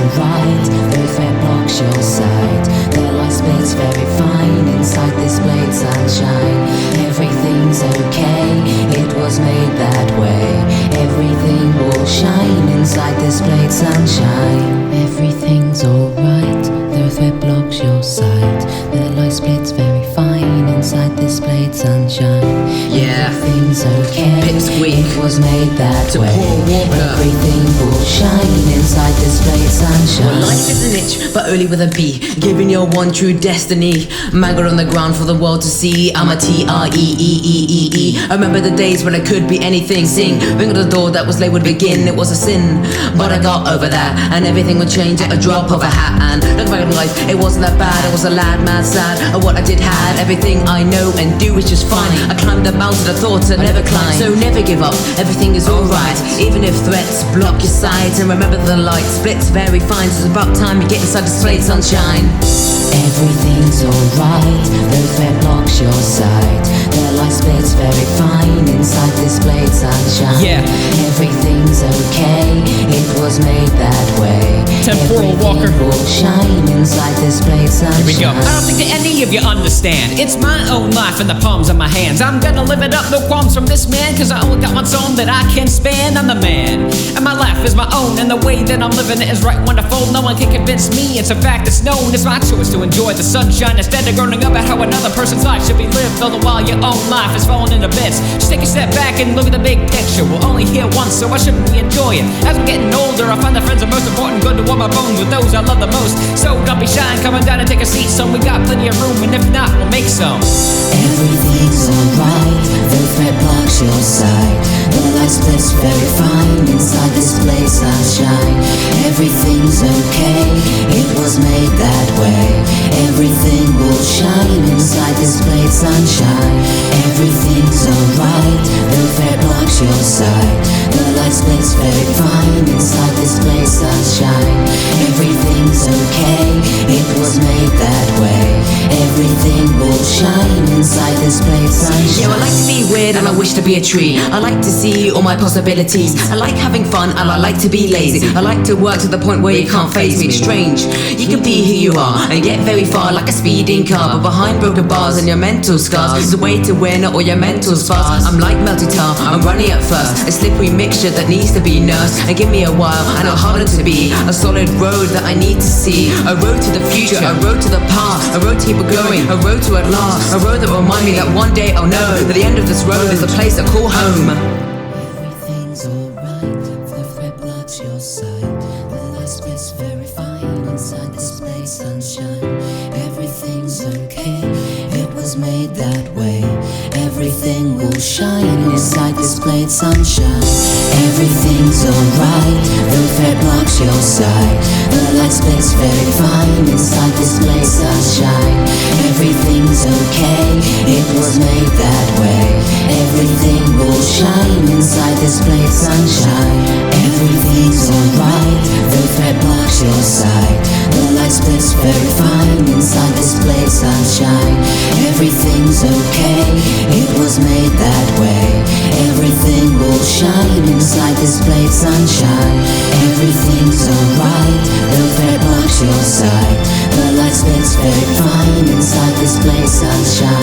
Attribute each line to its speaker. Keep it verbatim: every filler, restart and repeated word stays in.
Speaker 1: alright, though it blocks your sight. The light splits very fine inside this blade sunshine. Everything's okay, it was made that way. Everything will shine inside this blade sunshine. Everything's alright, though it blocks your sight. The light splits very fine inside this blade sunshine.
Speaker 2: Yeah,
Speaker 1: everything's okay,
Speaker 2: Pipsqueak.
Speaker 1: It was made that
Speaker 2: To
Speaker 1: way.
Speaker 2: Paul Walker.
Speaker 1: Everything will shine inside this blade sunshine.
Speaker 2: Well, life is an itch, but only with a B. Giving your one true destiny. Maggot on the ground for the world to see. I'm a T R E E E E E. I remember the days when I could be anything. Sing, ring at the door that was late would begin. It was a sin, but I got over that, and everything would change at a drop of a hat. And look back at life, it wasn't that bad. I was a lad, mad, sad. And what I did had everything I know and do is just fine. I climbed the mountain of thoughts I never climbed. So never give up, everything is alright, even if threats block your sight. And remember the light splits very fine. So it's about time you get inside the slate sunshine.
Speaker 1: Everything's alright, though threat blocks your sight. The light splits very fine inside this blade sunshine.
Speaker 3: Yeah.
Speaker 1: Everything's okay, it was made that way.
Speaker 3: Temporal
Speaker 1: Everything
Speaker 3: Walker.
Speaker 1: will shine inside this blade sunshine.
Speaker 3: Here we go. I don't think that any of you understand. It's my own life in the palms of my hands. I'm gonna live it up, no qualms from this man, cause I only got one song that I can span. I'm the man, and my life is my own, and the way that I'm living it is right wonderful. No one can convince me, it's a fact that's known. It's my choice to enjoy the sunshine instead of groaning about how another person's life should be lived. All the while your own life is falling into bits. Just take a step back and look at the big picture. We'll only hear once, so why shouldn't we enjoy it? As I'm getting older, I find that friends are most important. Good to warm my bones with those I love the most. So don't be shy and come on down and take a seat. Son, we got plenty of room, and if not, we'll make some.
Speaker 1: Everything's alright, though threat blocks your sight. The light splits very fine inside this blade sunshine. Everything's okay, it was made that way. Everything will shine inside this blade sunshine. Everything's alright, though threat blocks your sight. The light splits very fine inside this blade sunshine. Everything's okay, it was made that way. Everything will shine inside this blade sunshine.
Speaker 2: Yeah, I like to be weird and I wish to be a tree. I like to see all my possibilities. I like having fun and I like to be lazy. I like to work to the point where you can't faze me. Strange, you can be who you are and get very far like a speeding car, but behind broken bars and your mental scars, there's a way to win or your mental sparse. I'm like melted tar, I'm running at first, a slippery mixture that needs to be nursed. And give me a while and I'll harden to be a solid road that I need to see. A road to the future, a road to the past, a road to keep it going, a road to at last, a road that will remind me that one day I'll know that the end of this road is the place I call home.
Speaker 1: Everything's alright, the threat blocks your sight. The light splits very fine inside this blade sunshine. Everything's okay, it was made that way. Everything will shine inside this blade sunshine. Everything's alright, the threat blocks your sight. The light splits very fine inside this blade sunshine. Everything's okay, it was made that way. Everything will shine inside this blade sunshine. Everything's alright, the threat blocks your sight. The light splits very fine inside this blade sunshine. Everything's okay, it was made that way. Everything will shine inside this blade sunshine. Everything's alright, the threat blocks your sight. The light splits very fine inside this blade sunshine.